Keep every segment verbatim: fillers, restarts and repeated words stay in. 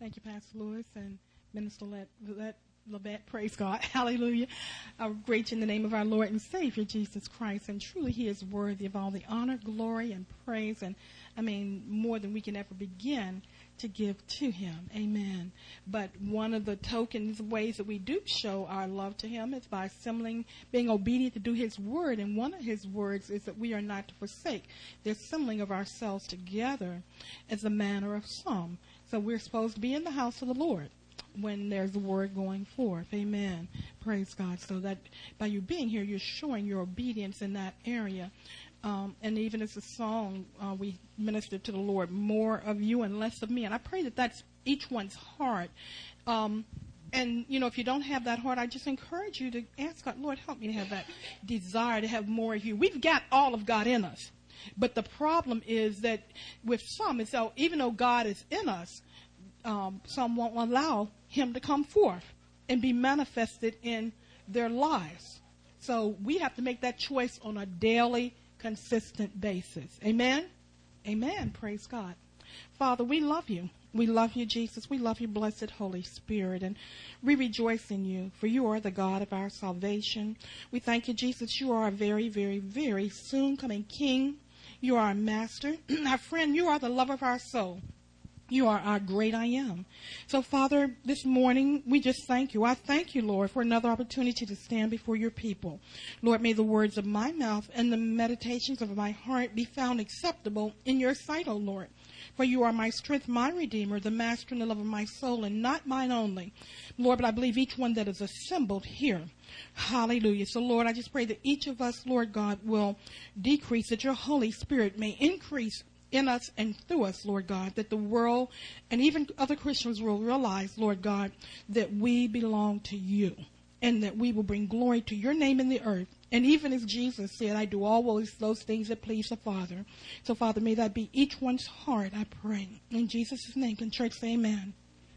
Thank you, Pastor Lewis and Minister Let, Let, Levette. Praise God. Hallelujah. I great you in the name of our Lord and Savior, Jesus Christ. And truly he is worthy of all the honor, glory, and praise. And, I mean, more than we can ever begin to give to him. Amen. But one of the tokens, ways that we do show our love to him is by assembling, being obedient to do his word. And one of his words is that we are not to forsake the assembling of ourselves together as a manner of some. So we're supposed to be in the house of the Lord when there's a word going forth. Amen. Praise God. So that by you being here, you're showing your obedience in that area. Um, and even as a song, uh, we minister to the Lord, more of you and less of me. And I pray that that's each one's heart. Um, and, you know, if you don't have that heart, I just encourage you to ask God, Lord, help me to have that desire to have more of you. We've got all of God in us. But the problem is that with some, is so even though God is in us, um, some won't allow him to come forth and be manifested in their lives. So we have to make that choice on a daily, consistent basis. Amen? Amen. Praise God. Father, we love you. We love you, Jesus. We love you, blessed Holy Spirit. And we rejoice in you, for you are the God of our salvation. We thank you, Jesus. You are a very, very, very soon coming King. You are our master. Our friend, you are the lover of our soul. You are our great I am. So, Father, this morning, we just thank you. I thank you, Lord, for another opportunity to stand before your people. Lord, may the words of my mouth and the meditations of my heart be found acceptable in your sight, O Lord. For you are my strength, my Redeemer, the master and the lover of my soul, and not mine only. Lord, but I believe each one that is assembled here. Hallelujah. So, Lord, I just pray that each of us, Lord God, will decrease, that your Holy Spirit may increase in us and through us, Lord God, that the world and even other Christians will realize, Lord God, that we belong to you and that we will bring glory to your name in the earth. And even as Jesus said, I do always those things that please the Father. So, Father, may that be each one's heart, I pray. In Jesus' name, can church say amen?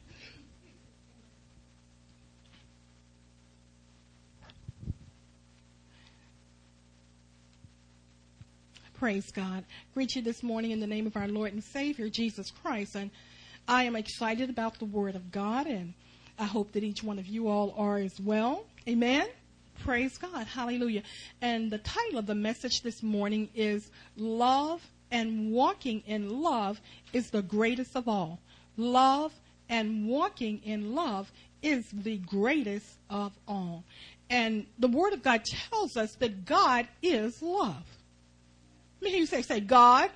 Praise God. Greet you this morning in the name of our Lord and Savior, Jesus Christ. And I am excited about the Word of God, and I hope that each one of you all are as well. Amen. Praise God. Hallelujah. And the title of the message this morning is Love and Walking in Love is the Greatest of All. Love and walking in love is the greatest of all. And the Word of God tells us that God is love. Let me hear you say, say, God, God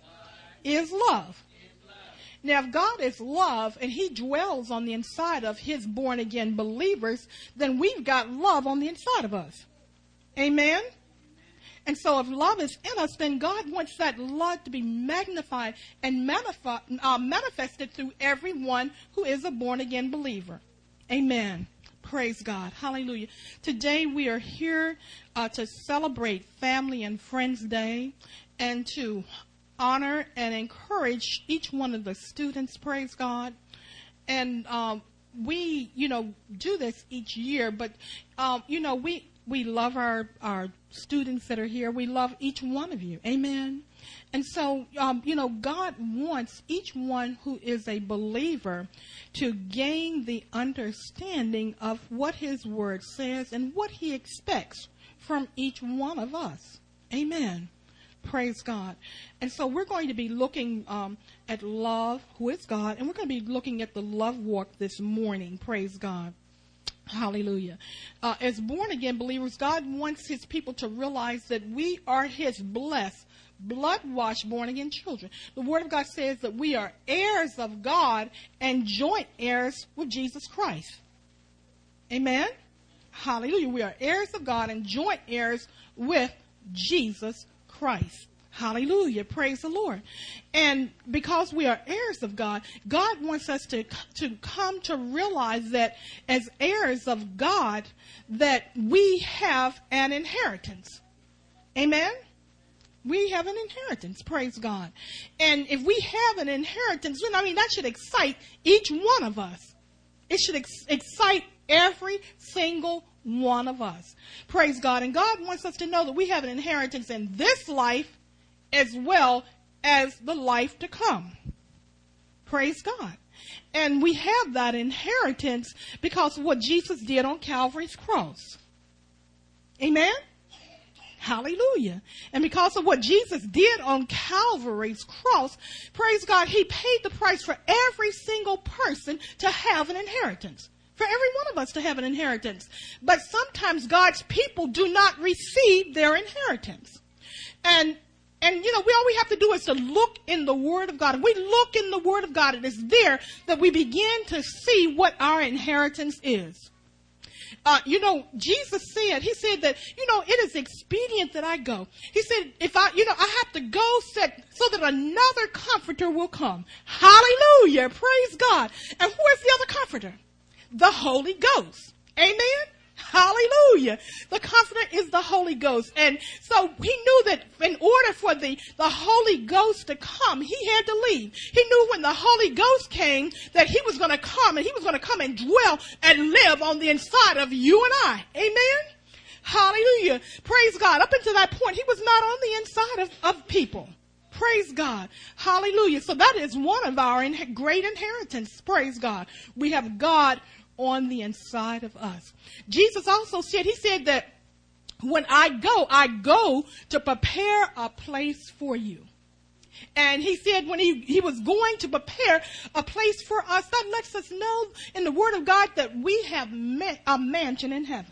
is love. is love. Now, if God is love and he dwells on the inside of his born-again believers, then we've got love on the inside of us. Amen? Amen? And so if love is in us, then God wants that love to be magnified and manif- uh, manifested through everyone who is a born-again believer. Amen. Praise God. Hallelujah. Today we are here uh, to celebrate Family and Friends Day and to honor and encourage each one of the students. Praise God. And um, we, you know, do this each year, but, um, you know, we, we love our, our students that are here. We love each one of you. Amen. And so, um, you know, God wants each one who is a believer to gain the understanding of what his word says and what he expects from each one of us. Amen. Praise God. And so we're going to be looking um, at love, who is God, and we're going to be looking at the love walk this morning. Praise God. Hallelujah. Uh, as born-again believers, God wants his people to realize that we are his blessed, blood-washed, born-again children. The Word of God says that we are heirs of God and joint heirs with Jesus Christ. Amen? Hallelujah. We are heirs of God and joint heirs with Jesus Christ. Hallelujah. Praise the Lord. And because we are heirs of God, God wants us to, to come to realize that as heirs of God, that we have an inheritance. Amen? We have an inheritance. Praise God. And if we have an inheritance, I mean, that should excite each one of us. It should ex- excite every single one of us. Praise God. And God wants us to know that we have an inheritance in this life as well as the life to come. Praise God. And we have that inheritance because of what Jesus did on Calvary's cross. Amen? Hallelujah. And because of what Jesus did on Calvary's cross, praise God, he paid the price for every single person to have an inheritance. For every one of us to have an inheritance. But sometimes God's people do not receive their inheritance. And And, you know, we all we have to do is to look in the Word of God. If we look in the Word of God, it is there that we begin to see what our inheritance is. Uh, you know, Jesus said, he said that, you know, it is expedient that I go. He said, if I, you know, I have to go set, so that another comforter will come. Hallelujah. Praise God. And who is the other comforter? The Holy Ghost. Amen. Hallelujah. The comforter is the Holy Ghost. And so he knew that in order for the, the Holy Ghost to come, he had to leave. He knew when the Holy Ghost came that he was going to come and he was going to come and dwell and live on the inside of you and I. Amen. Hallelujah. Praise God. Up until that point, he was not on the inside of, of people. Praise God. Hallelujah. So that is one of our in- great inheritance. Praise God. We have God on the inside of us. Jesus also said, he said that when I go, I go to prepare a place for you. And he said when he, he was going to prepare a place for us, that lets us know in the Word of God that we have met a mansion in heaven.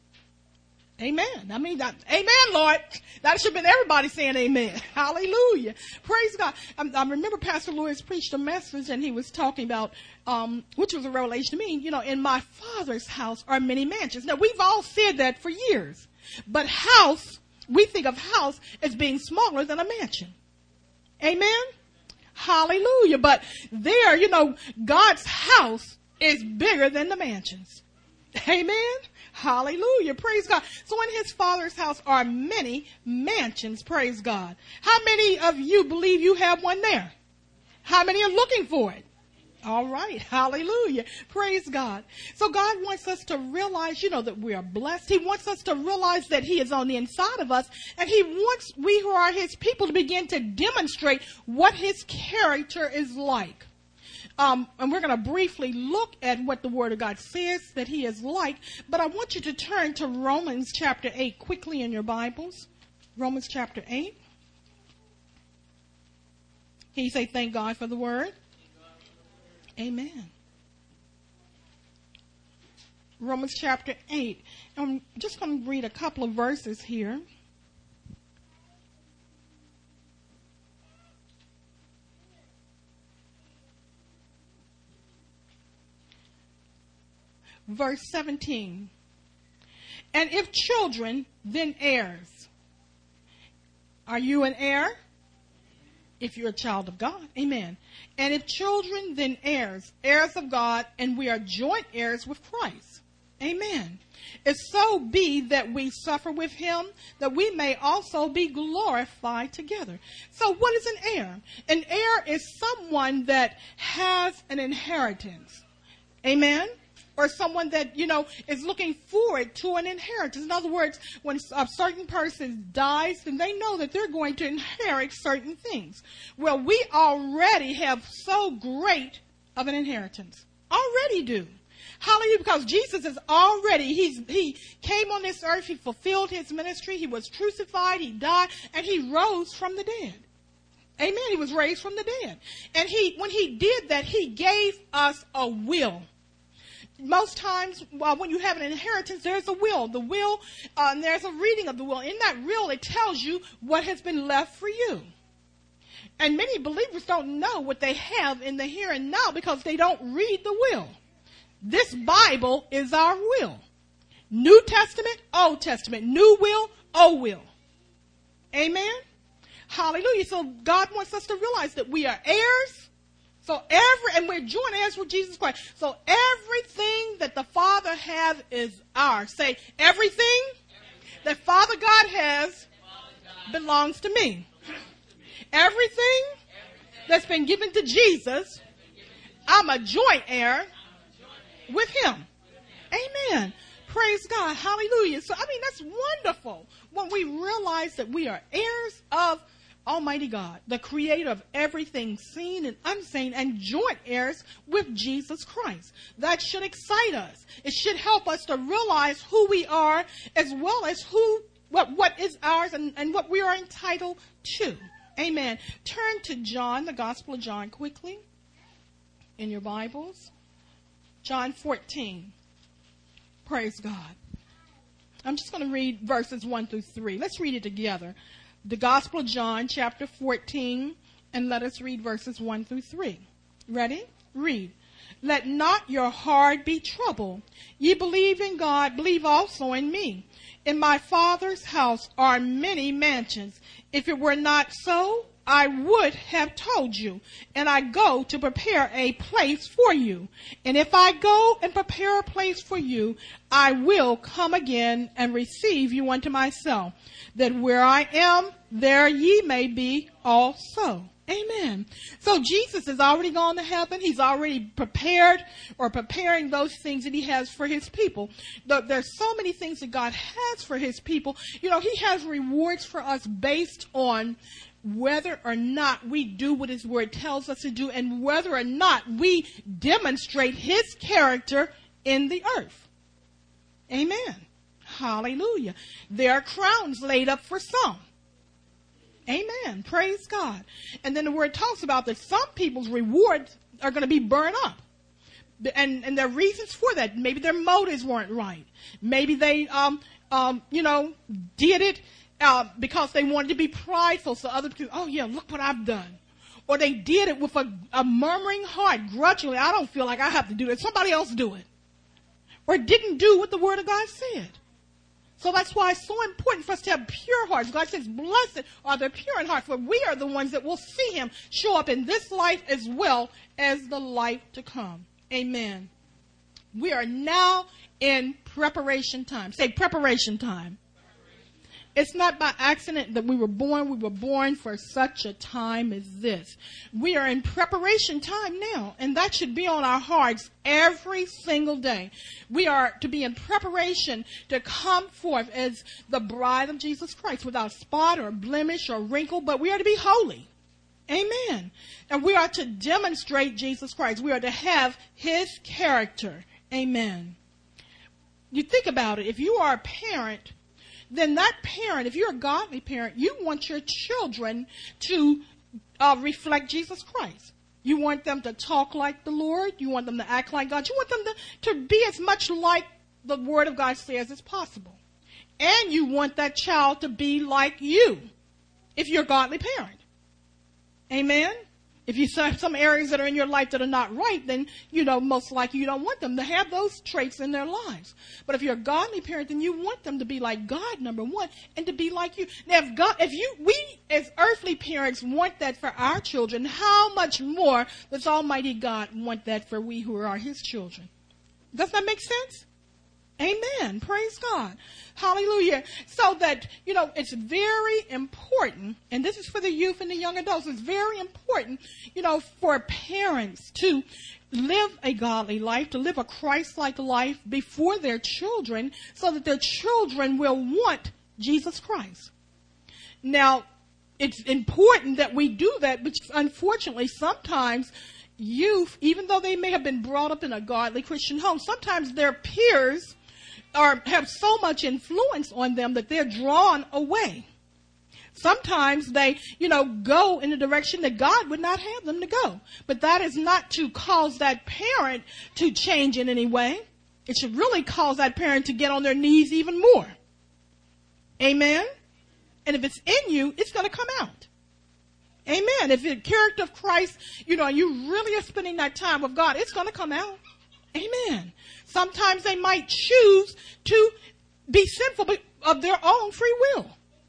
Amen. I mean, that, amen, Lord. That should have been everybody saying amen. Hallelujah. Praise God. I, I remember Pastor Lewis preached a message and he was talking about, um, which was a revelation to me, you know, in my Father's house are many mansions. Now, we've all said that for years. But house, we think of house as being smaller than a mansion. Amen. Hallelujah. But there, you know, God's house is bigger than the mansions. Amen. Hallelujah. Praise God. So in his Father's house are many mansions. Praise God. How many of you believe you have one there? How many are looking for it? All right. Hallelujah. Praise God. So God wants us to realize, you know, that we are blessed. He wants us to realize that he is on the inside of us. And he wants we who are his people to begin to demonstrate what his character is like. Um, and we're going to briefly look at what the Word of God says that he is like. But I want you to turn to Romans chapter eight quickly in your Bibles. Romans chapter eight. Can you say thank God for the Word? Amen. Romans chapter eight. I'm just going to read a couple of verses here. Verse seventeen. And if children, then heirs. Are you an heir? If you're a child of God. Amen. And if children, then heirs. Heirs of God, and we are joint heirs with Christ. Amen. If so be that we suffer with him, that we may also be glorified together. So what is an heir? An heir is someone that has an inheritance. Amen. Or someone that, you know, is looking forward to an inheritance. In other words, when a certain person dies, then they know that they're going to inherit certain things. Well, we already have so great of an inheritance. Already do. Hallelujah, because Jesus is already, he's, he came on this earth, he fulfilled his ministry, he was crucified, he died, and he rose from the dead. Amen, he was raised from the dead. And he, when he did that, he gave us a will. Most times, uh, when you have an inheritance, there's a will. The will, uh, and there's a reading of the will. In that will, it tells you what has been left for you. And many believers don't know what they have in the here and now because they don't read the will. This Bible is our will. New Testament, Old Testament. New will, old will. Amen? Hallelujah. So God wants us to realize that we are heirs. So every, and we're joint heirs with Jesus Christ. So everything that the Father has is ours. Say, everything, everything that Father God has Father God belongs to me. Everything, everything that's been given to Jesus, I'm a joint heir with him. Amen. Praise God. Hallelujah. So, I mean, that's wonderful when we realize that we are heirs of Almighty God, the creator of everything seen and unseen, and joint heirs with Jesus Christ. That should excite us. It should help us to realize who we are, as well as who, what, what is ours and, and what we are entitled to. Amen. Turn to John, the Gospel of John, quickly in your Bibles. John fourteen. Praise God. I'm just going to read verses one through three. Let's read it together. The Gospel of John, chapter fourteen, and let us read verses one through three. Ready? Read. Let not your heart be troubled. Ye believe in God, believe also in me. In my Father's house are many mansions. If it were not so, I would have told you, and I go to prepare a place for you. And if I go and prepare a place for you, I will come again and receive you unto myself, that where I am, there ye may be also. Amen. So Jesus has already gone to heaven. He's already prepared or preparing those things that he has for his people. There's so many things that God has for his people. You know, he has rewards for us based on whether or not we do what his word tells us to do, and whether or not we demonstrate his character in the earth. Amen. Hallelujah. There are crowns laid up for some. Amen. Praise God. And then the word talks about that some people's rewards are going to be burned up. And, and there are reasons for that. Maybe their motives weren't right. Maybe they, um, um, you know, did it Uh, because they wanted to be prideful, so other people, oh yeah, look what I've done. Or they did it with a, a murmuring heart, grudgingly. I don't feel like I have to do it. Somebody else do it. Or didn't do what the Word of God said. So that's why it's so important for us to have pure hearts. God says, blessed are the pure in heart, for we are the ones that will see him show up in this life as well as the life to come. Amen. We are now in preparation time. Say preparation time. It's not by accident that we were born. We were born for such a time as this. We are in preparation time now, and that should be on our hearts every single day. We are to be in preparation to come forth as the bride of Jesus Christ without spot or blemish or wrinkle, but we are to be holy. Amen. And we are to demonstrate Jesus Christ. We are to have his character. Amen. You think about it. If you are a parent, then that parent, if you're a godly parent, you want your children to uh, reflect Jesus Christ. You want them to talk like the Lord. You want them to act like God. You want them to, to be as much like the Word of God says as possible. And you want that child to be like you if you're a godly parent. Amen? If you have some areas that are in your life that are not right, then, you know, most likely you don't want them to have those traits in their lives. But if you're a godly parent, then you want them to be like God, number one, and to be like you. Now, if God, if you, we as earthly parents want that for our children, how much more does Almighty God want that for we who are his children? Does that make sense? Amen. Praise God. Hallelujah. So that, you know, it's very important, and this is for the youth and the young adults, it's very important, you know, for parents to live a godly life, to live a Christ-like life before their children, so that their children will want Jesus Christ. Now, it's important that we do that, but unfortunately, sometimes youth, even though they may have been brought up in a godly Christian home, sometimes their peers or have so much influence on them that they're drawn away. Sometimes they, you know, go in a direction that God would not have them to go. But that is not to cause that parent to change in any way. It should really cause that parent to get on their knees even more. Amen? And if it's in you, it's going to come out. Amen. If the character of Christ, you know, you really are spending that time with God, it's going to come out. Amen. Sometimes they might choose to be sinful of their own free will.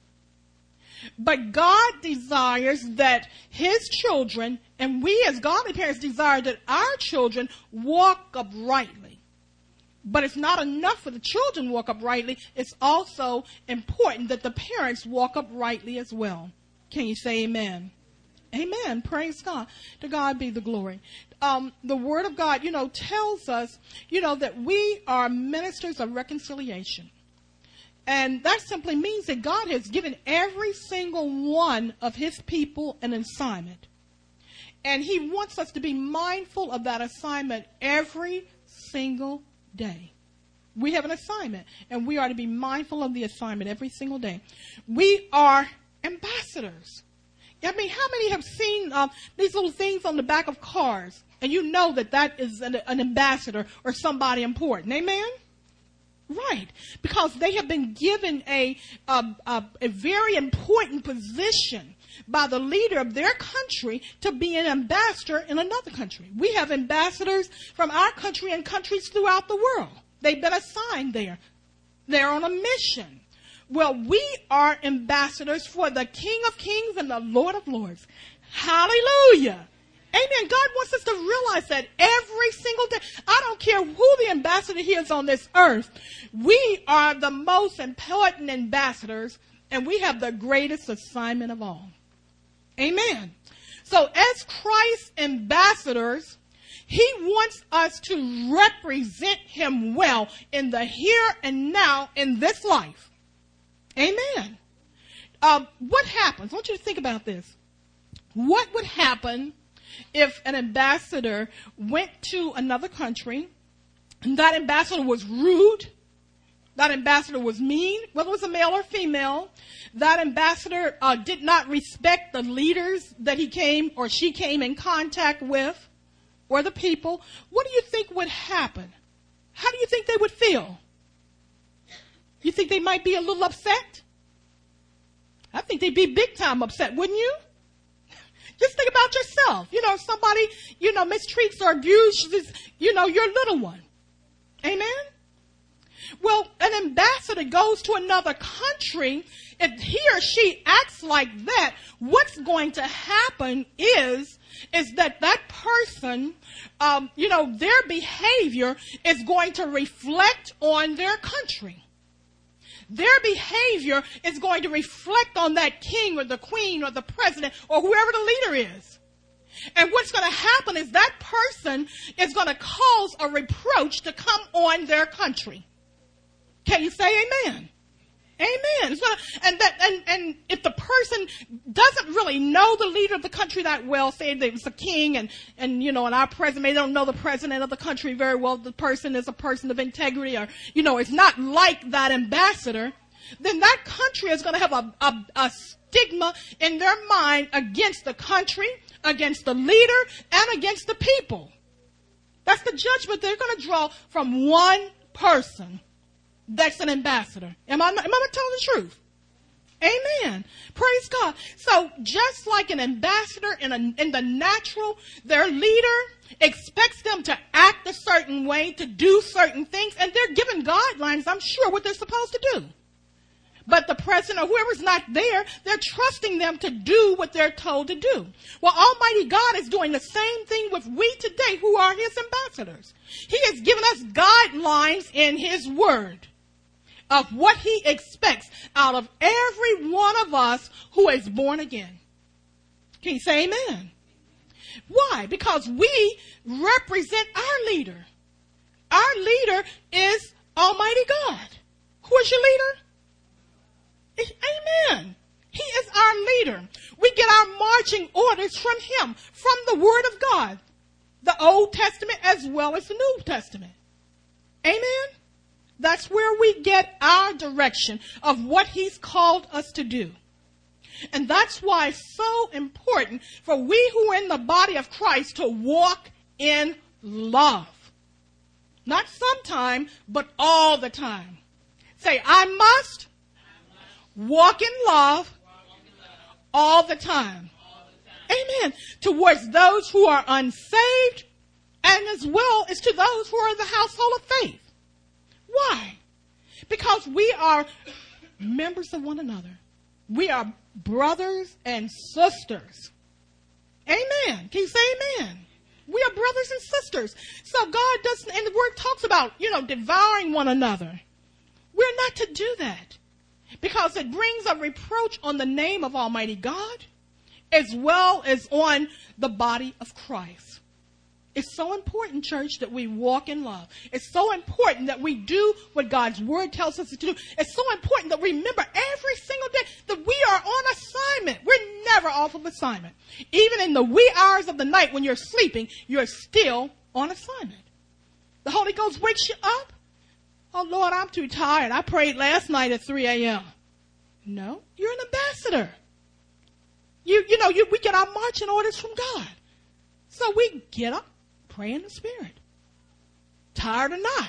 But God desires that his children, and we as godly parents desire that our children walk uprightly. But it's not enough for the children to walk uprightly. It's also important that the parents walk uprightly as well. Can you say amen? Amen. Praise God. To God be the glory. Um, the Word of God, you know, tells us, you know, that we are ministers of reconciliation. And that simply means that God has given every single one of his people an assignment. And he wants us to be mindful of that assignment every single day. We have an assignment, and we are to be mindful of the assignment every single day. We are ambassadors. I mean, how many have seen uh, these little things on the back of cars, and you know that that is an, an ambassador or somebody important? Amen? Right. Because they have been given a, a, a, a very important position by the leader of their country to be an ambassador in another country. We have ambassadors from our country and countries throughout the world. They've been assigned there. They're on a mission. Well, we are ambassadors for the King of Kings and the Lord of Lords. Hallelujah. Amen. God wants us to realize that every single day. I don't care who the ambassador is on this earth. We are the most important ambassadors, and we have the greatest assignment of all. Amen. So as Christ's ambassadors, he wants us to represent him well in the here and now in this life. Amen. Um, what happens? I want you to think about this. What would happen if an ambassador went to another country and that ambassador was rude, that ambassador was mean, whether it was a male or female, that ambassador uh, did not respect the leaders that he came or she came in contact with or the people? What do you think would happen? How do you think they would feel? You think they might be a little upset? I think they'd be big time upset, wouldn't you? Just think about yourself. You know, somebody, you know, mistreats or abuses, you know, your little one. Amen? Well, an ambassador goes to another country. If he or she acts like that, what's going to happen is, is that that person, um, you know, their behavior is going to reflect on their country. Their behavior is going to reflect on that king or the queen or the president or whoever the leader is. And what's going to happen is that person is going to cause a reproach to come on their country. Can you say amen? Amen. It's gonna, and that, and, and if the person doesn't really know the leader of the country that well, say that it's a king and, and, you know, and our president, they don't know the president of the country very well, the person is a person of integrity or, you know, it's not like that ambassador, then that country is going to have a, a, a stigma in their mind against the country, against the leader, and against the people. That's the judgment they're going to draw from one person. That's an ambassador. Am I, am I telling the truth? Amen. Praise God. So just like an ambassador in, a, in the natural, their leader expects them to act a certain way, to do certain things, and they're given guidelines, I'm sure, what they're supposed to do. But the president or whoever's not there, they're trusting them to do what they're told to do. Well, Almighty God is doing the same thing with we today who are his ambassadors. He has given us guidelines in his word of what he expects out of every one of us who is born again. Can you say amen? Why? Because we represent our leader. Our leader is Almighty God. Who is your leader? Amen. He is our leader. We get our marching orders from him, from the Word of God, the Old Testament as well as the New Testament. Amen. That's where we get our direction of what he's called us to do. And that's why it's so important for we who are in the body of Christ to walk in love. Not sometime, but all the time. Say, I must walk in love all the time. Amen. Towards those who are unsaved and as well as to those who are in the household of faith. Why? Because we are members of one another. We are brothers and sisters. Amen. Can you say amen? We are brothers and sisters. So God doesn't, and the word talks about, you know, devouring one another. We're not to do that because it brings a reproach on the name of Almighty God as well as on the body of Christ. It's so important, church, that we walk in love. It's so important that we do what God's word tells us to do. It's so important that we remember every single day that we are on assignment. We're never off of assignment. Even in the wee hours of the night when you're sleeping, you're still on assignment. The Holy Ghost wakes you up. Oh, Lord, I'm too tired. I prayed last night at three a.m. No, you're an ambassador. You, you know, you, we get our marching orders from God. So we get up. Pray in the Spirit. Tired or not.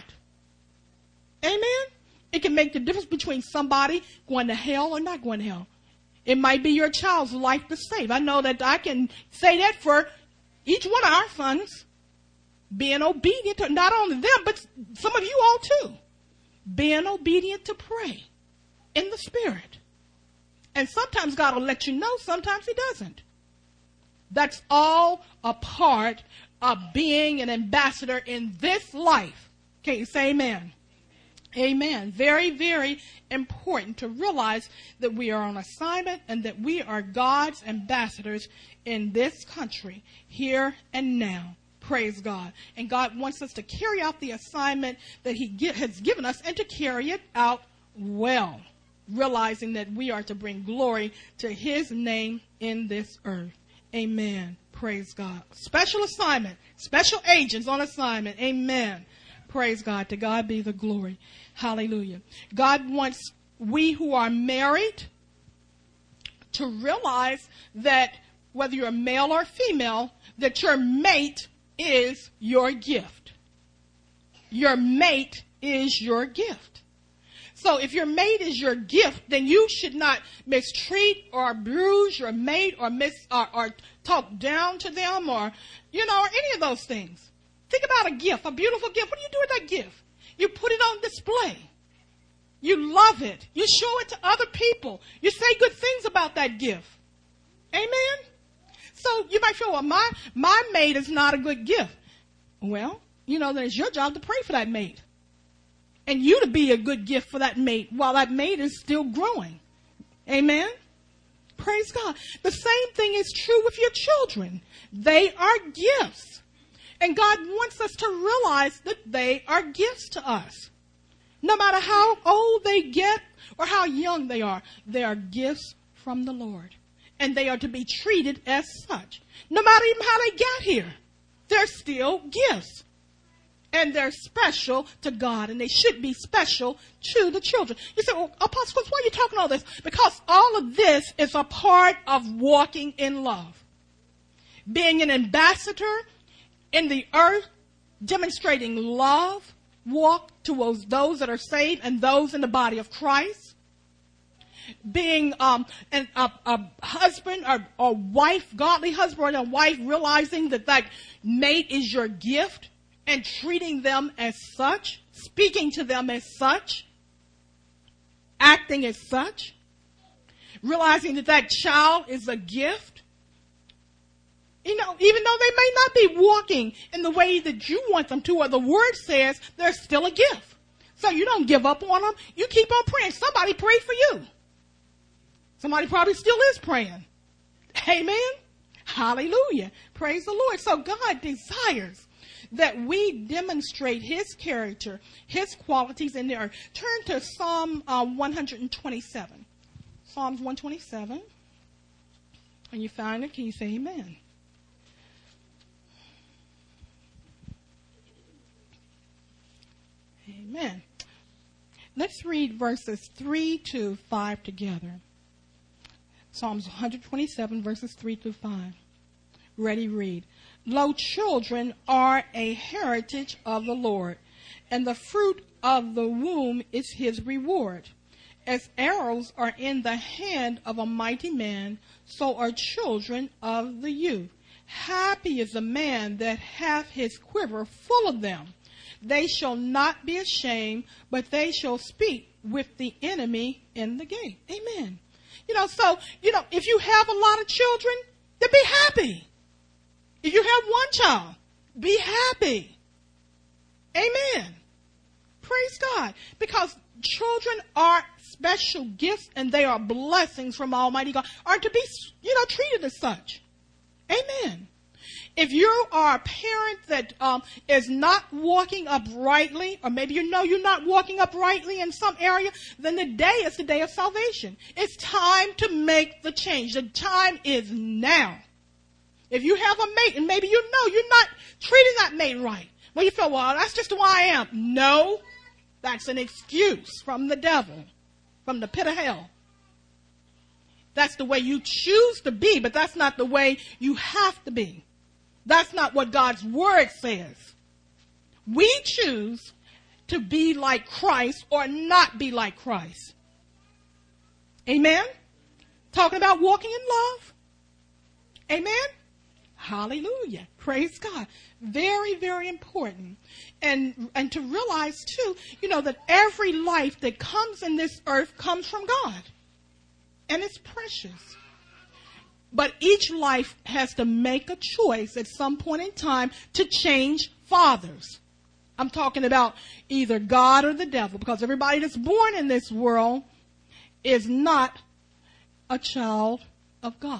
Amen? It can make the difference between somebody going to hell or not going to hell. It might be your child's life to save. I know that I can say that for each one of our sons. Being obedient to not only them, but some of you all too. Being obedient to pray in the Spirit. And sometimes God will let you know, sometimes He doesn't. That's all a part of being an ambassador in this life. Can you say amen? Amen. Very, very important to realize that we are on assignment and that we are God's ambassadors in this country, here and now. Praise God. And God wants us to carry out the assignment that He get, has given us and to carry it out well, realizing that we are to bring glory to His name in this earth. Amen. Praise God. Special assignment. Special agents on assignment. Amen. Praise God. To God be the glory. Hallelujah. God wants we who are married to realize that whether you're male or female, that your mate is your gift. Your mate is your gift. So if your mate is your gift, then you should not mistreat or abuse your mate or miss or, or talk down to them or, you know, or any of those things. Think about a gift, a beautiful gift. What do you do with that gift? You put it on display. You love it. You show it to other people. You say good things about that gift. Amen? So you might feel, well, my, my mate is not a good gift. Well, you know, then it's your job to pray for that mate. And you to be a good gift for that mate while that mate is still growing. Amen? Praise God. The same thing is true with your children. They are gifts. And God wants us to realize that they are gifts to us. No matter how old they get or how young they are, they are gifts from the Lord. And they are to be treated as such. No matter even how they got here, they're still gifts. And they're special to God, and they should be special to the children. You say, well, Apostle, why are you talking all this? Because all of this is a part of walking in love. Being an ambassador in the earth, demonstrating love, walk towards those that are saved and those in the body of Christ. Being um, an, a, a husband or a wife, godly husband or a wife, realizing that that mate is your gift. And treating them as such, speaking to them as such, acting as such, realizing that that child is a gift. You know, even though they may not be walking in the way that you want them to, or the word says, they're still a gift. So you don't give up on them. You keep on praying. Somebody prayed for you. Somebody probably still is praying. Amen. Hallelujah. Praise the Lord. So God desires that we demonstrate His character, His qualities in the earth. Turn to Psalm uh, one twenty-seven. Psalms one twenty-seven. When you find it, can you say amen? Amen. Let's read verses three to five together. Psalms one twenty-seven, verses three through five. Ready, read. Lo, children are a heritage of the Lord, and the fruit of the womb is His reward. As arrows are in the hand of a mighty man, so are children of the youth. Happy is the man that hath his quiver full of them. They shall not be ashamed, but they shall speak with the enemy in the gate. Amen. You know, so, you know, if you have a lot of children, then be happy. If you have one child, be happy. Amen. Praise God. Because children are special gifts and they are blessings from Almighty God, are to be, you know, treated as such. Amen. If you are a parent that um, is not walking uprightly, or maybe you know you're not walking uprightly in some area, then the day is the day of salvation. It's time to make the change. The time is now. If you have a mate and maybe you know you're not treating that mate right, well, you feel, well, that's just the way I am. No, that's an excuse from the devil, from the pit of hell. That's the way you choose to be, but that's not the way you have to be. That's not what God's word says. We choose to be like Christ or not be like Christ. Amen? Talking about walking in love. Amen? Hallelujah. Praise God. Very, very important. And, and to realize too, you know, that every life that comes in this earth comes from God. And it's precious. But each life has to make a choice at some point in time to change fathers. I'm talking about either God or the devil, because everybody that's born in this world is not a child of God.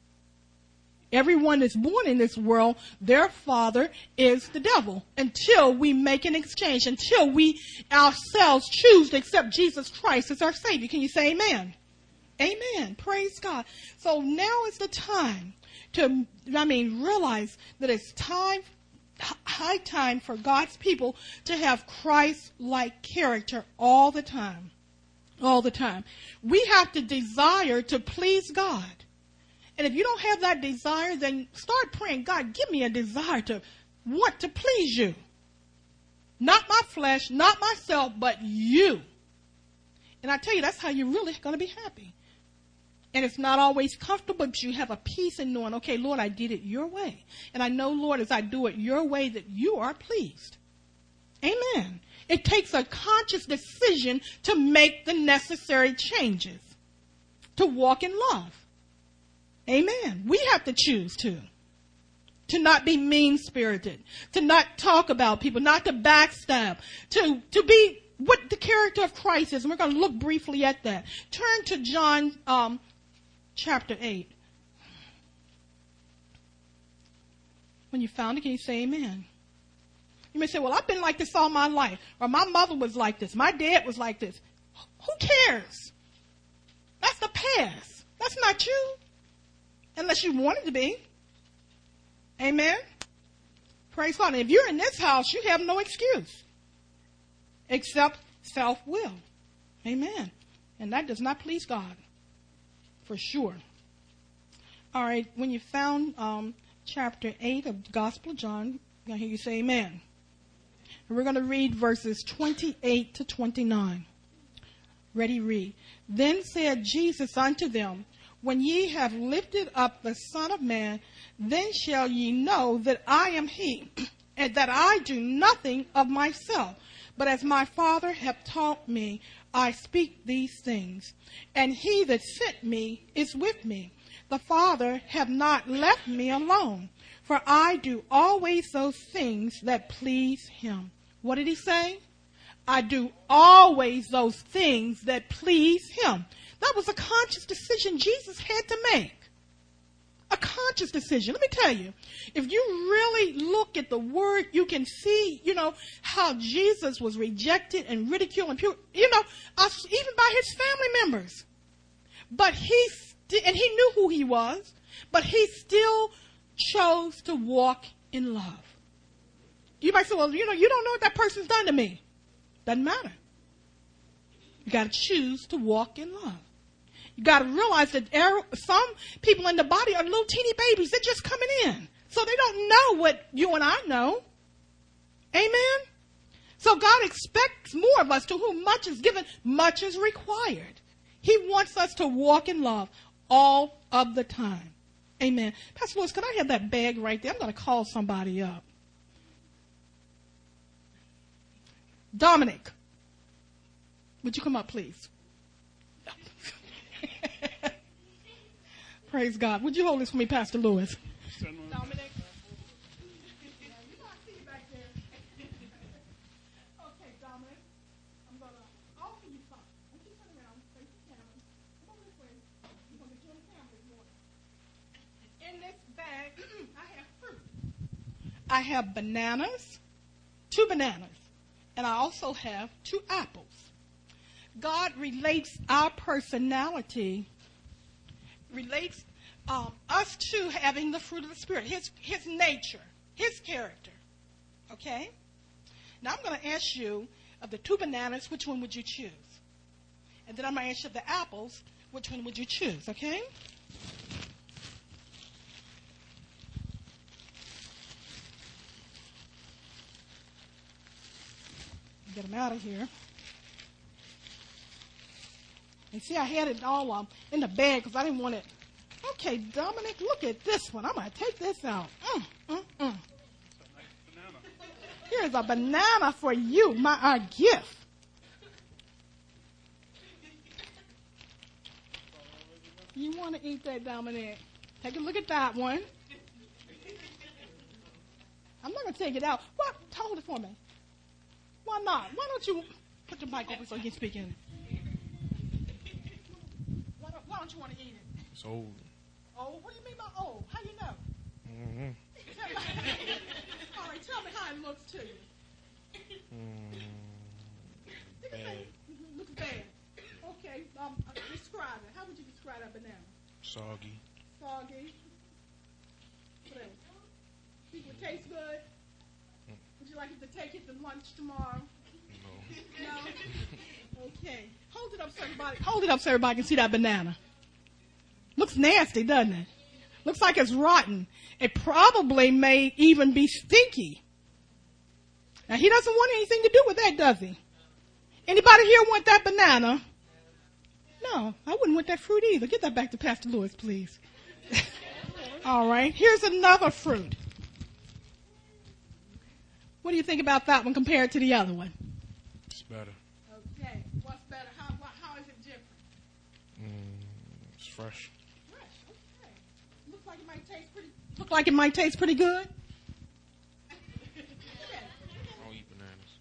Everyone that's born in this world, their father is the devil, until we make an exchange, until we ourselves choose to accept Jesus Christ as our Savior. Can you say amen? Amen. Praise God. So now is the time to, I mean, realize that it's time, high time for God's people to have Christ-like character all the time. All the time. We have to desire to please God. And if you don't have that desire, then start praying, God, give me a desire to want to please you. Not my flesh, not myself, but you. And I tell you, that's how you're really going to be happy. And it's not always comfortable, but you have a peace in knowing, okay, Lord, I did it your way. And I know, Lord, as I do it your way, that you are pleased. Amen. It takes a conscious decision to make the necessary changes, to walk in love. Amen. We have to choose to. To not be mean-spirited, to not talk about people, not to backstab, to, to be what the character of Christ is. And we're going to look briefly at that. Turn to John um, chapter eight. When you found it, can you say amen? You may say, well, I've been like this all my life. Or my mother was like this. My dad was like this. Who cares? That's the past. That's not you. Unless you want it to be. Amen? Praise God. And if you're in this house, you have no excuse. Except self-will. Amen. And that does not please God. For sure. All right. When you found um, chapter eight of the Gospel of John, I'm going to hear you say amen. And we're going to read verses twenty-eight to twenty-nine. Ready, read. Then said Jesus unto them, when ye have lifted up the Son of Man, then shall ye know that I am he, and that I do nothing of myself, but as my Father hath taught me, I speak these things. And he that sent me is with me. The Father hath not left me alone, for I do always those things that please him. What did he say? I do always those things that please him. That was a conscious decision Jesus had to make. A conscious decision. Let me tell you, if you really look at the word, you can see, you know, how Jesus was rejected and ridiculed and, you know, us, even by his family members. But he, st- and he knew who he was, but he still chose to walk in love. You might say, well, you know, you don't know what that person's done to me. Doesn't matter. You got to choose to walk in love. You got to realize that some people in the body are little teeny babies. They're just coming in. So they don't know what you and I know. Amen? So God expects more of us. To whom much is given, much is required. He wants us to walk in love all of the time. Amen. Pastor Lewis, can I have that bag right there? I'm going to call somebody up. Dominic, would you come up, please? Praise God. Would you hold this for me, Pastor Lewis? Dominic. Okay, Dominic. I'm going to offer you something. Would you turn around, face the camera? Come on this way. You're going to get you on the camera this morning. In this bag, I have fruit. I have bananas, two bananas, and I also have two apples. God relates our personality, relates um, us to having the fruit of the Spirit, his, his nature, his character. Okay? Now I'm going to ask you, of the two bananas, which one would you choose? And then I'm going to ask you of the apples, which one would you choose? Okay? Get them out of here. And see, I had it all um, in the bag because I didn't want it. Okay, Dominic, look at this one. I'm going to take this out. Mm, mm, mm. Here's a banana for you, my our gift. You want to eat that, Dominic? Take a look at that one. I'm not going to take it out. What? Hold it for me. Why not? Why don't you put the mic over so you can speak in it? Why don't, why don't you want to eat it? It's old. Old? What do you mean by old? How you know? Mm-hmm. All right, tell me how it looks to you. Mm, bad. Mm-hmm, looks bad. Okay, um, uh, describe it. How would you describe that banana? Soggy. Soggy. What else? Think it would taste good? Would you like it to take it to lunch tomorrow? No. No? Okay. Hold it up so everybody, hold it up so everybody can see that banana. Looks nasty, doesn't it? Looks like it's rotten. It probably may even be stinky. Now, he doesn't want anything to do with that, does he? Anybody here want that banana? No, I wouldn't want that fruit either. Get that back to Pastor Lewis, please. All right. Here's another fruit. What do you think about that one compared to the other one? It's better. Okay. What's better? How, how is it different? Mm, it's fresh. Fresh. Okay. Looks like it might taste pretty. Look like it might taste pretty good. I don't eat bananas.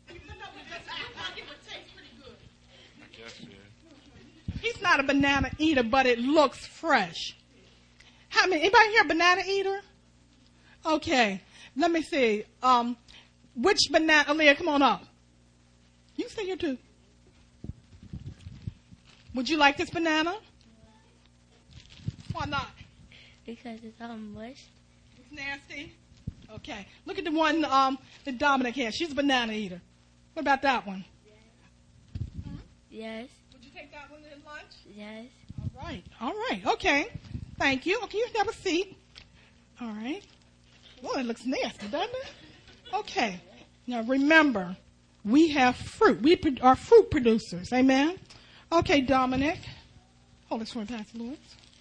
I guess, yeah. He's not a banana eater, but it looks fresh. How many? Anybody here a banana eater? Okay. Let me see. Um, which banana? Aaliyah, come on up. You stay here too. Would you like this banana? Why not? Because it's all mush. It's nasty. Okay. Look at the one um, that Dominic has. She's a banana eater. What about that one? Hmm? Yes. Would you take that one in lunch? Yes. All right. All right. Okay. Thank you. Okay, you have a seat. All right. Well, it looks nasty, doesn't it? Okay. Now remember, we have fruit. We pro- are fruit producers. Amen. Okay, Dominic. Hold this for me, Pastor Lewis.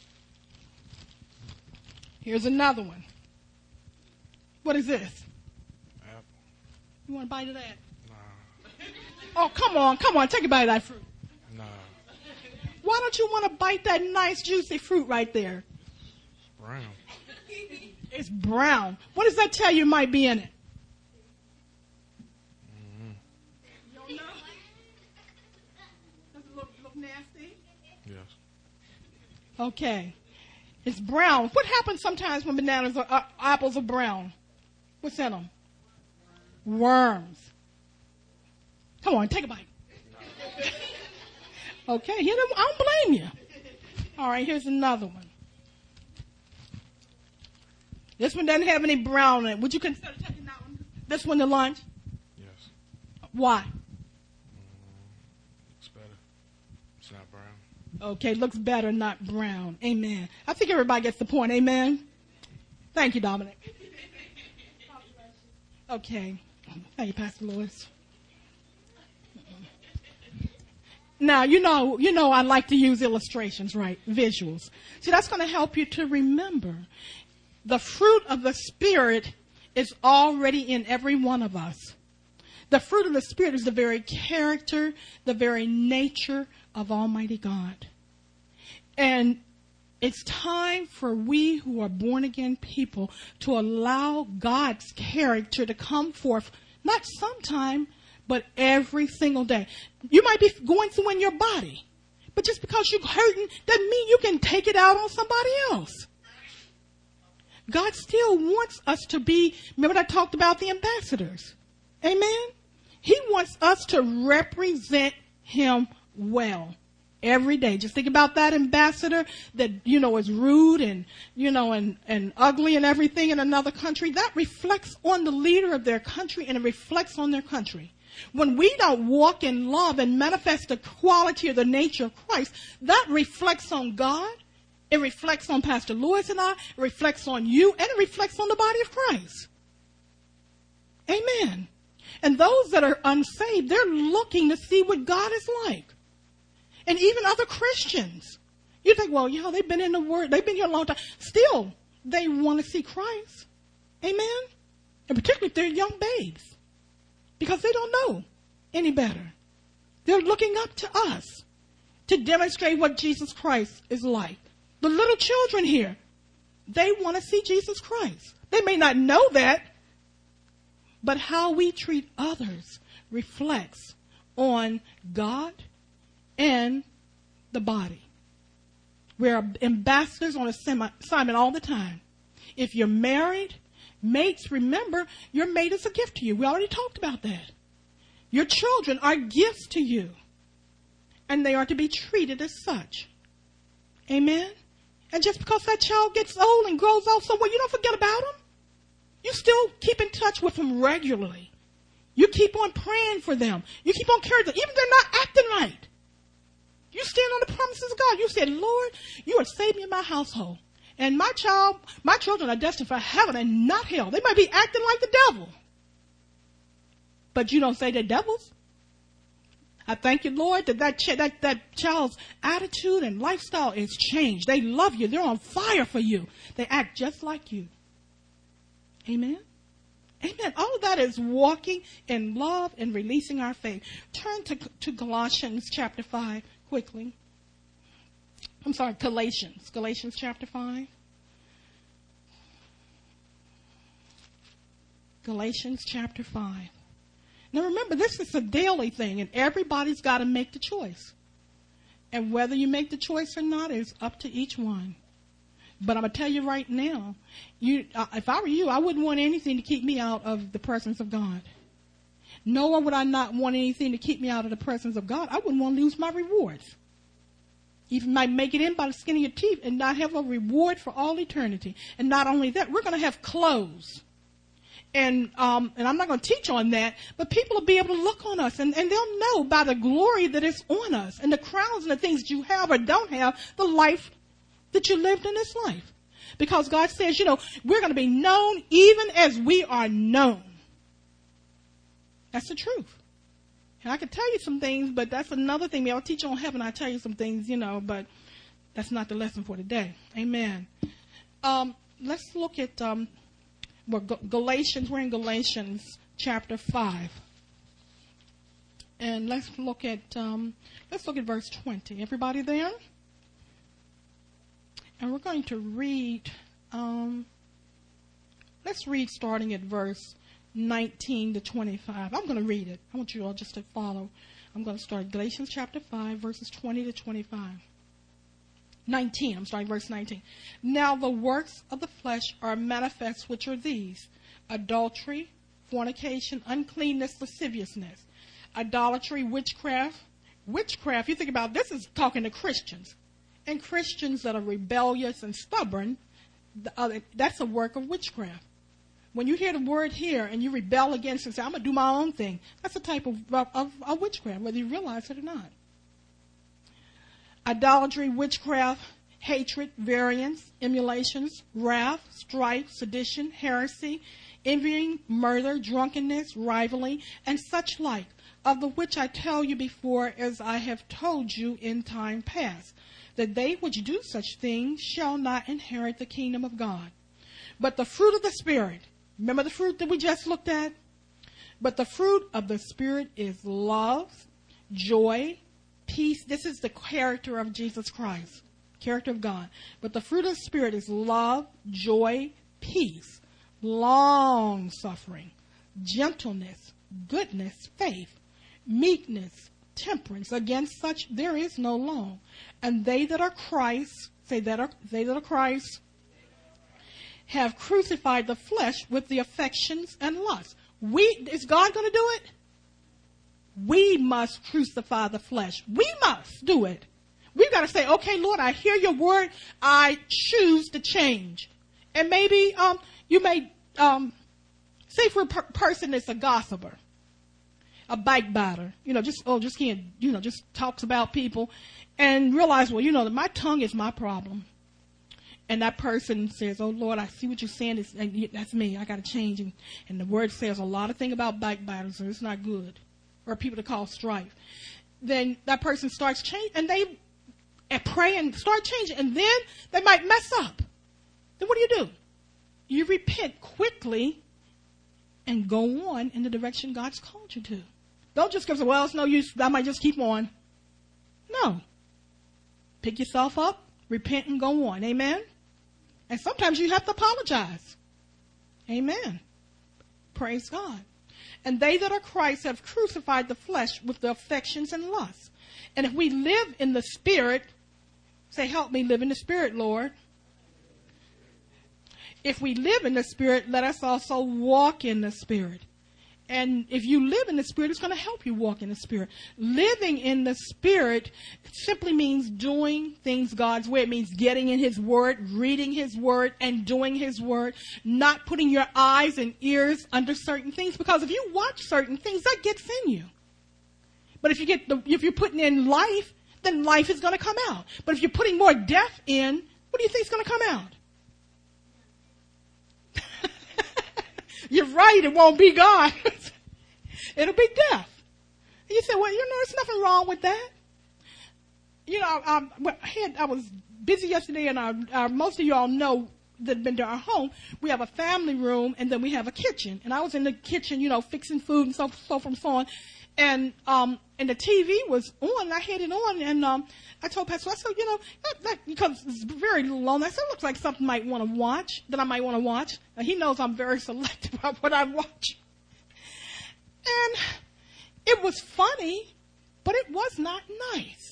Here's another one. What is this? Apple. You want a bite of that? Nah. Oh, come on. Come on. Take a bite of that fruit. Nah. Why don't you want to bite that nice, juicy fruit right there? It's brown. It's brown. What does that tell you might be in it? Mm-hmm. You don't know? Does it look, look nasty? Yes. Okay. It's brown. What happens sometimes when bananas or uh, apples are brown? What's in them? Worms. Come on, take a bite. Okay, here, I don't blame you. All right, here's another one. This one doesn't have any brown in it. Would you consider taking that one? This one to lunch? Yes. Why? Mm, it's better. It's not brown. Okay, looks better, not brown. Amen. I think everybody gets the point. Amen. Thank you, Dominic. Okay. Thank you, Pastor Lewis. Now, you know, you know I like to use illustrations, right? Visuals. See, that's going to help you to remember. The fruit of the Spirit is already in every one of us. The fruit of the Spirit is the very character, the very nature of Almighty God. And it's time for we who are born again people to allow God's character to come forth, not sometime, but every single day. You might be going through in your body, but just because you're hurting doesn't mean you can take it out on somebody else. God still wants us to be, remember I talked about the ambassadors. Amen? He wants us to represent him well every day. Just think about that ambassador that, you know, is rude and, you know, and, and ugly and everything in another country. That reflects on the leader of their country, and it reflects on their country. When we don't walk in love and manifest the quality or the nature of Christ, that reflects on God. It reflects on Pastor Lewis and I. It reflects on you, and it reflects on the body of Christ. Amen. And those that are unsaved, they're looking to see what God is like. And even other Christians. You think, well, you know, they've been in the Word. They've been here a long time. Still, they want to see Christ. Amen? And particularly if they're young babes. Because they don't know any better. They're looking up to us to demonstrate what Jesus Christ is like. The little children here, they want to see Jesus Christ. They may not know that, but how we treat others reflects on God and the body. We're ambassadors on assignment all the time. If you're married, mates, remember, your mate is a gift to you. We already talked about that. Your children are gifts to you, and they are to be treated as such. Amen? And just because that child gets old and grows off somewhere, you don't forget about them. You still keep in touch with them regularly. You keep on praying for them. You keep on caring for them, even if they're not acting right. You stand on the promises of God. You said, Lord, you are saving me in my household. And my child, my children are destined for heaven and not hell. They might be acting like the devil. But you don't say they're devils. I thank you, Lord, that that, ch- that that child's attitude and lifestyle is changed. They love you. They're on fire for you. They act just like you. Amen? Amen. All of that is walking in love and releasing our faith. Turn to, to Galatians chapter five quickly. I'm sorry, Galatians. Galatians chapter five. Galatians chapter five. Now remember, this is a daily thing, and everybody's got to make the choice. And whether you make the choice or not is up to each one. But I'm going to tell you right now, you, uh, if I were you, I wouldn't want anything to keep me out of the presence of God. Nor would I not want anything to keep me out of the presence of God. I wouldn't want to lose my rewards. You might make it in by the skin of your teeth and not have a reward for all eternity. And not only that, we're going to have clothes. And um, and I'm not going to teach on that, but people will be able to look on us, and, and they'll know by the glory that is on us and the crowns and the things that you have or don't have, the life that you lived in this life. Because God says, you know, we're going to be known even as we are known. That's the truth. And I can tell you some things, but that's another thing. Maybe I'll teach on heaven. I'll tell you some things, you know, but that's not the lesson for today. Amen. Um, let's look at um, well, Galatians. We're in Galatians chapter five. And let's look at um, let's look at verse twenty. Everybody there? And we're going to read, um, let's read starting at verse nineteen to twenty-five. I'm going to read it. I want you all just to follow. I'm going to start Galatians chapter five, verses twenty to twenty-five. nineteen, I'm starting verse nineteen. Now the works of the flesh are manifest, which are these: adultery, fornication, uncleanness, lasciviousness, idolatry, witchcraft. Witchcraft, you think about this, is talking to Christians. And Christians that are rebellious and stubborn, uh, that's a work of witchcraft. When you hear the word here and you rebel against it and say, I'm going to do my own thing, that's a type of, of, of witchcraft, whether you realize it or not. Idolatry, witchcraft, hatred, variance, emulations, wrath, strife, sedition, heresy, envying, murder, drunkenness, rivalry, and such like, of the which I tell you before, as I have told you in time past, that they which do such things shall not inherit the kingdom of God. But the fruit of the Spirit, remember the fruit that we just looked at? But the fruit of the Spirit is love, joy, peace. This is the character of Jesus Christ, character of God. But the fruit of the Spirit is love, joy, peace, long suffering, gentleness, goodness, faith, meekness, temperance. Against such there is no law. And they that are Christ, say that are they that are Christ, have crucified the flesh with the affections and lusts. We, is God going to do it? We must crucify the flesh. We must do it. We've got to say, okay, Lord, I hear your word. I choose to change. And maybe um, you may, um, say for a per- person that's a gossiper, a backbiter, you know, just, oh, just can't, you know, just talks about people and realize, well, you know, that my tongue is my problem. And that person says, oh, Lord, I see what you're saying. It's, that's me. I got to change. And, and the word says a lot of things about backbiters, so it's not good. Or people to call strife. Then that person starts changing, and they and pray and start changing, and then they might mess up. Then what do you do? You repent quickly and go on in the direction God's called you to. Don't just go, well, it's no use. I might just keep on. No. Pick yourself up, repent, and go on. Amen? And sometimes you have to apologize. Amen. Praise God. And they that are Christ have crucified the flesh with the affections and lusts. And if we live in the Spirit, say, help me live in the Spirit, Lord. If we live in the Spirit, let us also walk in the Spirit. And if you live in the Spirit, it's going to help you walk in the Spirit. Living in the Spirit simply means doing things God's way. It means getting in His Word, reading His Word, and doing His Word. Not putting your eyes and ears under certain things. Because if you watch certain things, that gets in you. But if you get the, if you're putting in life, then life is going to come out. But if you're putting more death in, what do you think is going to come out? You're right, it won't be God. It'll be death. And you say, well, you know, there's nothing wrong with that. You know, I, I, had, I was busy yesterday, and our, our, most of y'all know that have been to our home, we have a family room, and then we have a kitchen. And I was in the kitchen, you know, fixing food and so, so forth and so on. And um, and the T V was on, and I had it on, and um, I told Pastor, I said, you know, that, that, because it's very long, I said, it looks like something I might want to watch, that I might want to watch. And he knows I'm very selective about what I watch. And it was funny, but it was not nice.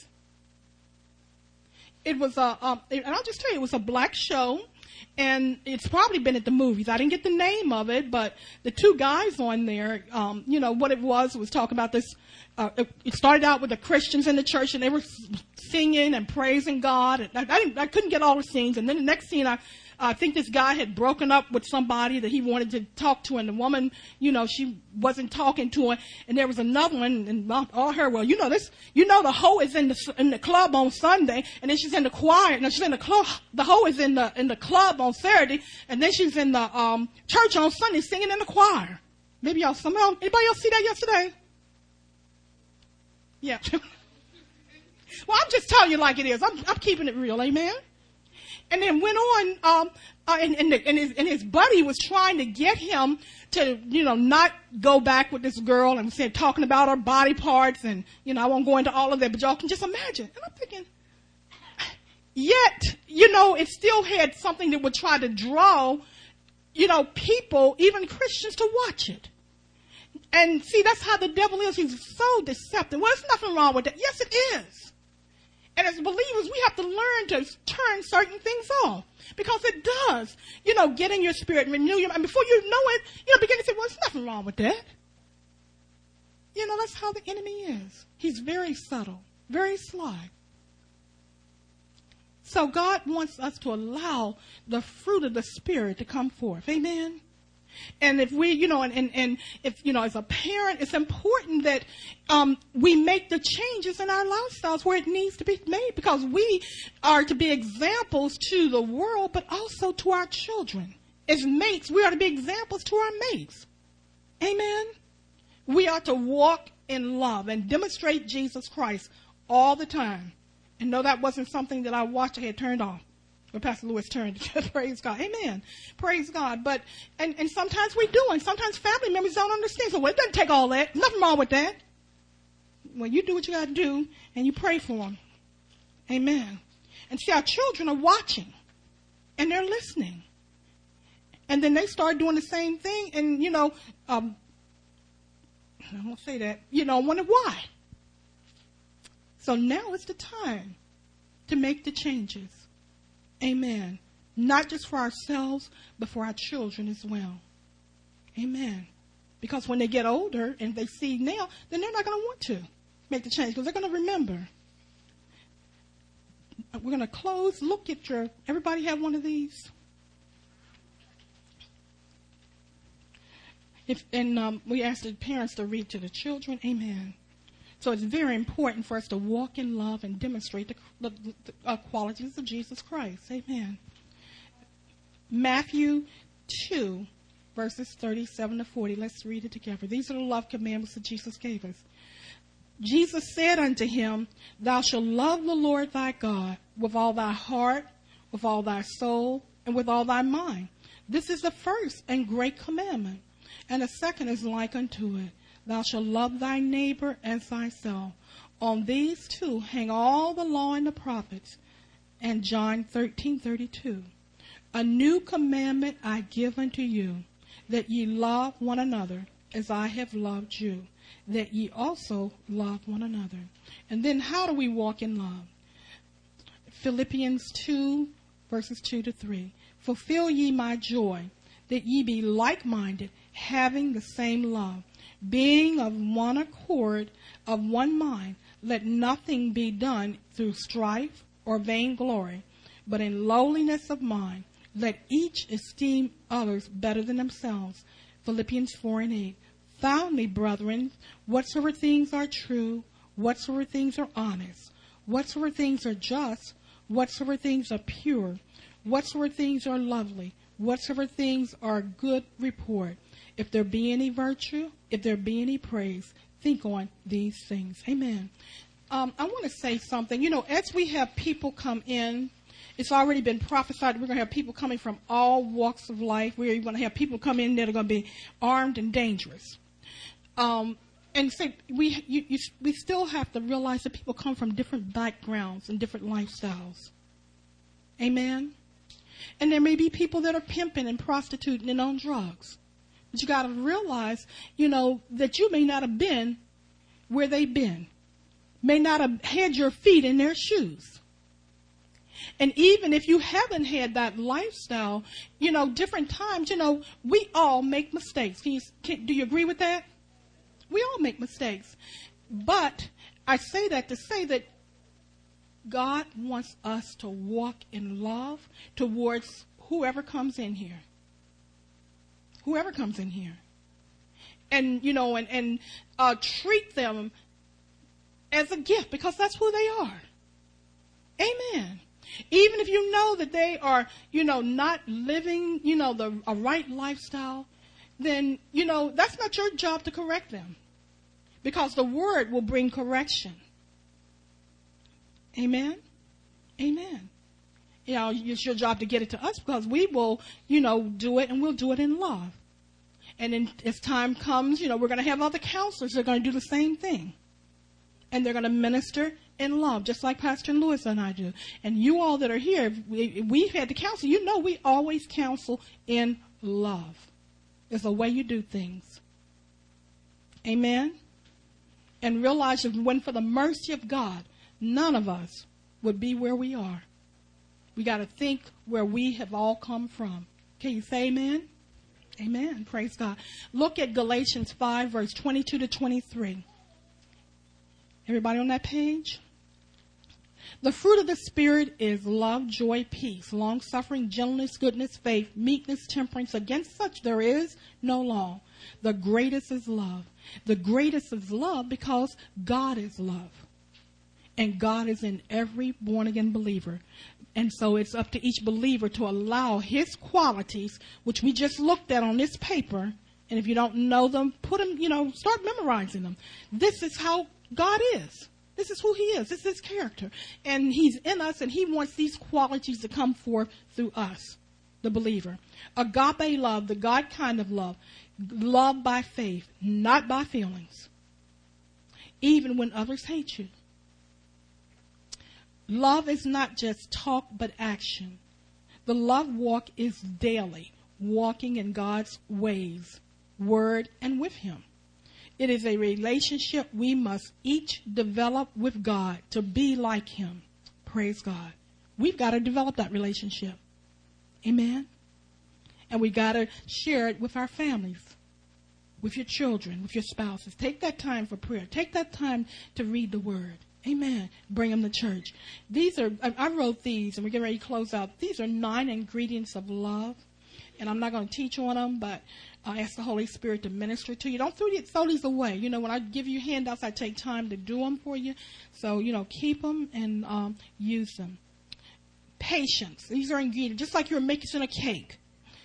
It was a, um, and I'll just tell you, it was a black show. And it's probably been at the movies. I didn't get the name of it, but the two guys on there, um, you know, what it was was talking about this. Uh, it, it started out with the Christians in the church, and they were singing and praising God. And I, I, didn't, I couldn't get all the scenes. And then the next scene, I, I think this guy had broken up with somebody that he wanted to talk to, and the woman, you know, she wasn't talking to him. And there was another one, and all her, well, you know, this, you know, the hoe is in the in the club on Sunday, and then she's in the choir. No, she's in the club. The hoe is in the in the club on Saturday, and then she's in the um church on Sunday singing in the choir. Maybe y'all, some else, anybody else see that yesterday? Yeah. Well, I'm just telling you like it is. I'm, I'm keeping it real, amen. And then went on, um, uh, and, and, the, and, his, and his buddy was trying to get him to, you know, not go back with this girl, and said, talking about her body parts, and, you know, I won't go into all of that, but y'all can just imagine. And I'm thinking, yet, you know, it still had something that would try to draw, you know, people, even Christians, to watch it. And see, that's how the devil is. He's so deceptive. Well, there's nothing wrong with that. Yes, it is. And as believers, we have to learn to turn certain things off, because it does, you know, get in your spirit, renew your mind. And before you know it, you know, begin to say, well, there's nothing wrong with that. You know, that's how the enemy is. He's very subtle, very sly. So God wants us to allow the fruit of the Spirit to come forth. Amen. And if we, you know, and, and, and if, you know, as a parent, it's important that um, we make the changes in our lifestyles where it needs to be made, because we are to be examples to the world, but also to our children. As mates, we are to be examples to our mates. Amen. We are to walk in love and demonstrate Jesus Christ all the time. And no, that wasn't something that I watched. I had turned off. When Pastor Lewis turned, praise God. Amen. Praise God. But, and, and sometimes we do, and sometimes family members don't understand. So, well, it doesn't take all that. Nothing wrong with that. Well, you do what you got to do, and you pray for them. Amen. And see, our children are watching, and they're listening. And then they start doing the same thing, and, you know, um, I won't say that, you know, wonder why. So now is the time to make the changes. Amen. not just for ourselves, but for our children as well. Amen. Because when they get older and they see now, then they're not going to want to make the change because they're going to remember. We're going to close. Look at your, everybody have one of these? If, and um, we ask the parents to read to the children. Amen. So it's very important for us to walk in love and demonstrate the, the, the uh, qualities of Jesus Christ. Amen. Matthew two, verses thirty-seven to forty. Let's read it together. These are the love commandments that Jesus gave us. Jesus said unto him, Thou shalt love the Lord thy God with all thy heart, with all thy soul, and with all thy mind. This is the first and great commandment. And the second is like unto it. Thou shalt love thy neighbor as thyself. On these two hang all the law and the prophets. And John thirteen thirty-two. A new commandment I give unto you, that ye love one another as I have loved you, that ye also love one another. And then how do we walk in love? Philippians two, verses two to three. Fulfill ye my joy, that ye be like-minded, having the same love, being of one accord, of one mind. Let nothing be done through strife or vainglory, but in lowliness of mind. Let each esteem others better than themselves. Philippians four and eight. Finally, brethren, whatsoever things are true, whatsoever things are honest, whatsoever things are just, whatsoever things are pure, whatsoever things are lovely, whatsoever things are good report, if there be any virtue, if there be any praise, think on these things. Amen. Um, I want to say something. You know, as we have people come in, it's already been prophesied that we're going to have people coming from all walks of life. We're going to have people come in that are going to be armed and dangerous. Um, and so we you, you, we still have to realize that people come from different backgrounds and different lifestyles. Amen? And there may be people that are pimping and prostituting and on drugs. But you got to realize, you know, that you may not have been where they've been. May not have had your feet in their shoes. And even if you haven't had that lifestyle, you know, different times, you know, we all make mistakes. Can you, can, do you agree with that? We all make mistakes. But I say that to say that God wants us to walk in love towards whoever comes in here. Whoever comes in here. And, you know, and, and uh, treat them as a gift because that's who they are. Amen. Even if you know that they are, you know, not living, you know, the a right lifestyle, then, you know, that's not your job to correct them. Because the word will bring correction. Amen? Amen. You know, it's your job to get it to us because we will, you know, do it and we'll do it in love. And then as time comes, you know, we're going to have other counselors that are going to do the same thing. And they're going to minister in love, just like Pastor Lewis and I do. And you all that are here, we, we've had to counsel. You know we always counsel in love. It's the way you do things. Amen? And realize if it wasn't for the mercy of God, none of us would be where we are. We got to think where we have all come from. Can you say amen? Amen. Praise God. Look at Galatians five, verse twenty-two to twenty-three. Everybody on that page? The fruit of the Spirit is love, joy, peace, long-suffering, gentleness, goodness, faith, meekness, temperance. Against such there is no law. The greatest is love. The greatest is love because God is love. And God is in every born-again believer. And so it's up to each believer to allow his qualities, which we just looked at on this paper. And if you don't know them, put them, you know, start memorizing them. This is how God is. This is who he is. This is his character. And he's in us, and he wants these qualities to come forth through us, the believer. Agape love, the God kind of love. Love by faith, not by feelings. Even when others hate you. Love is not just talk, but action. The love walk is daily, walking in God's ways, word, and with him. It is a relationship we must each develop with God to be like him. Praise God. We've got to develop that relationship. Amen? And we got to share it with our families, with your children, with your spouses. Take that time for prayer. Take that time to read the word. Amen. Bring them to church. These are, I wrote these, and we're getting ready to close out. These are nine ingredients of love. And I'm not going to teach on them, but I ask the Holy Spirit to minister to you. Don't throw these, throw these away. You know, when I give you handouts, I take time to do them for you. So, you know, keep them and um, use them. Patience. These are ingredients, just like you're making a cake.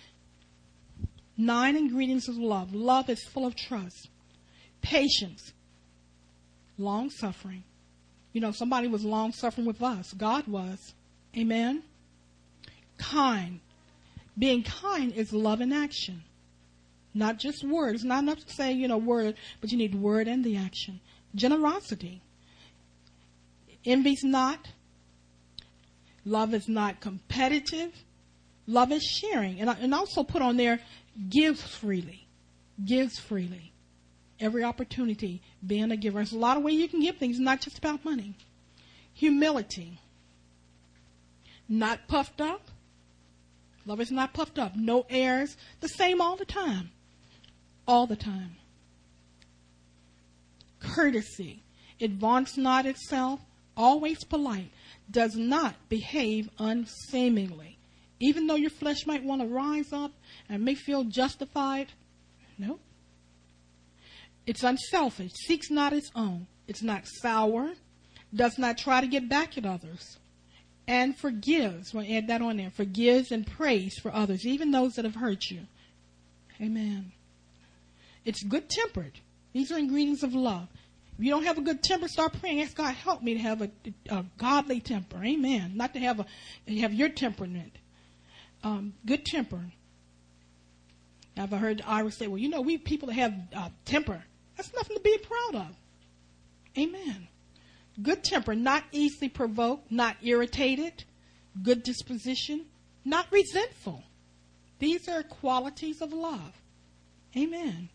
Nine ingredients of love. Love is full of trust. Patience. Long-suffering. You know, somebody was long-suffering with us. God was. Amen? Kind. Being kind is love in action. Not just words. Not enough to say, you know, word, but you need word and the action. Generosity. Envy's not. Love is not competitive. Love is sharing. And, and also put on there, gives freely. Gives freely. Every opportunity, being a giver. There's a lot of ways you can give things, not just about money. Humility. Not puffed up. Love is not puffed up. No airs. The same all the time. All the time. Courtesy. It vaunts not itself. Always polite. Does not behave unseemingly. Even though your flesh might want to rise up and may feel justified. No. It's unselfish. Seeks not its own. It's not sour. Does not try to get back at others. And forgives. We'll add that on there. Forgives and prays for others, even those that have hurt you. Amen. It's good-tempered. These are ingredients of love. If you don't have a good temper, start praying. Ask God, help me to have a, a godly temper. Amen. Not to have a have your temperament. Um, good temper. I've heard Irish say, well, you know, we people that have uh, temper, that's nothing to be proud of. Amen. Good temper, not easily provoked, not irritated, good disposition, not resentful. These are qualities of love. Amen.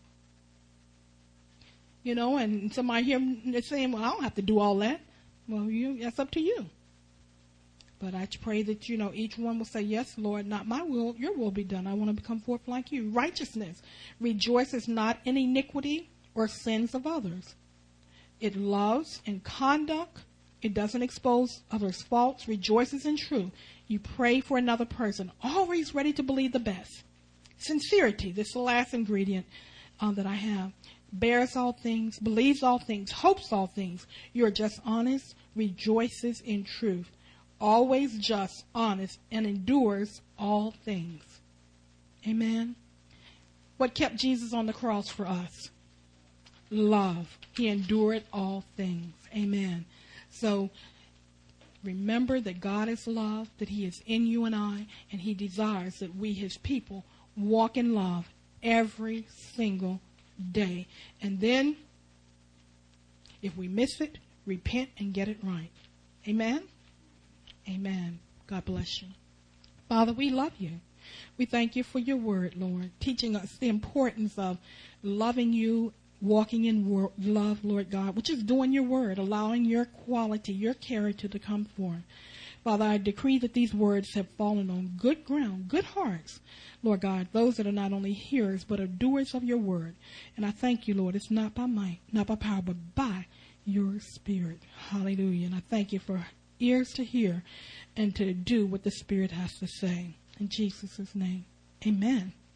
You know, and somebody here is saying, well, I don't have to do all that. Well, you, that's up to you. But I pray that, you know, each one will say, yes, Lord, not my will, your will be done. I want to become forth like you. Righteousness rejoices not in iniquity or sins of others. It loves in conduct. It doesn't expose others' faults. Rejoices in truth. You pray for another person. Always ready to believe the best. Sincerity. This is the last ingredient uh, that I have. Bears all things. Believes all things. Hopes all things. You are just honest. Rejoices in truth. Always just, honest, and endures all things. Amen. What kept Jesus on the cross for us? Love. He endured all things. Amen. So remember that God is love, that he is in you and I, and he desires that we, his people, walk in love every single day. And then, if we miss it, repent and get it right. Amen? Amen. God bless you. Father, we love you. We thank you for your word, Lord, teaching us the importance of loving you, walking in wor- love, Lord God, which is doing your word, allowing your quality, your character to come forth. Father, I decree that these words have fallen on good ground, good hearts, Lord God, those that are not only hearers but are doers of your word. And I thank you, Lord, it's not by might, not by power, but by your Spirit. Hallelujah. And I thank you for ears to hear and to do what the Spirit has to say. In Jesus' name, amen.